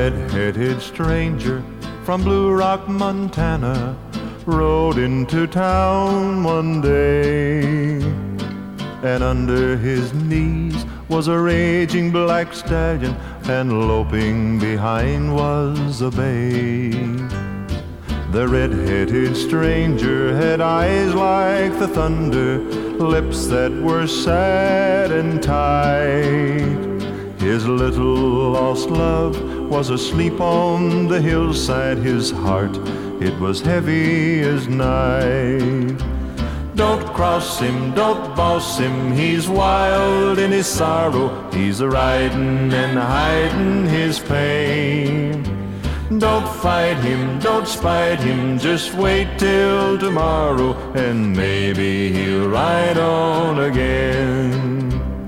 red-headed stranger from Blue Rock, Montana, rode into town one day, and under his knees was a raging black stallion, and loping behind was a bay. The red-headed stranger had eyes like the thunder, lips that were sad and tight. His little lost love was asleep on the hillside. His heart, it was heavy as night. Don't cross him, don't boss him, he's wild in his sorrow. He's a-riding and hiding his pain. Don't fight him, don't spite him, just wait till tomorrow, and maybe he'll ride on again.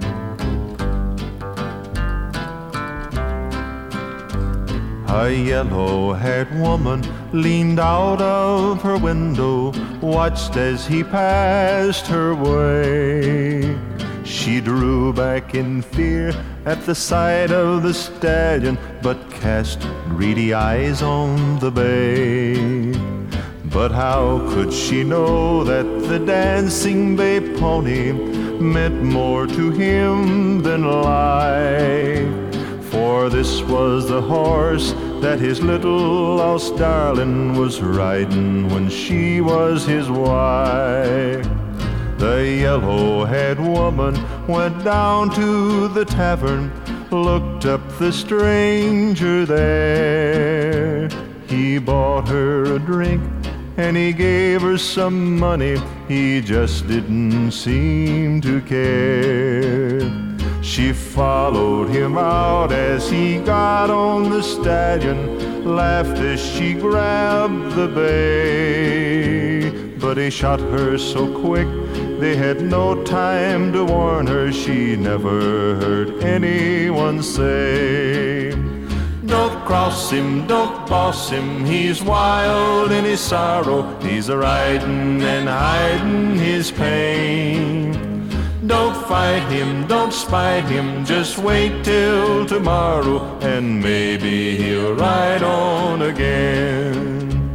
A yellow-haired woman leaned out of her window, watched as he passed her way. She drew back in fear at the sight of the stallion, but cast greedy eyes on the bay. But how could she know that the dancing bay pony meant more to him than life? For this was the horse that his little lost darling was riding when she was his wife. The yellow-haired woman went down to the tavern, looked up the stranger there. He bought her a drink and he gave her some money. He just didn't seem to care. She followed him out as he got on the stallion, laughed as she grabbed the bay. But he shot her so quick, they had no time to warn her. She never heard anyone say, don't cross him, don't boss him, he's wild in his sorrow. He's a-riding and hiding his pain. Don't fight him, don't spite him, just wait till tomorrow, and maybe he'll ride on again.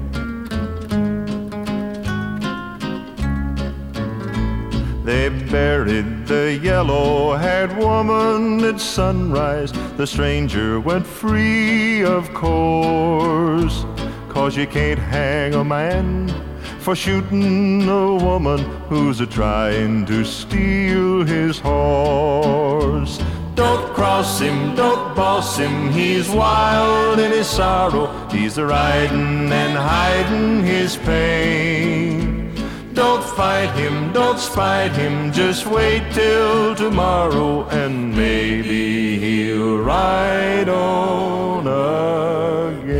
They buried the yellow-haired woman at sunrise. The stranger went free, of course, 'cause you can't hang a man for shooting a woman who's a-trying to steal his horse. Don't cross him, don't boss him, he's wild in his sorrow. He's a-riding and hiding his pain. Don't fight him, don't spite him, just wait till tomorrow, and maybe he'll ride on again.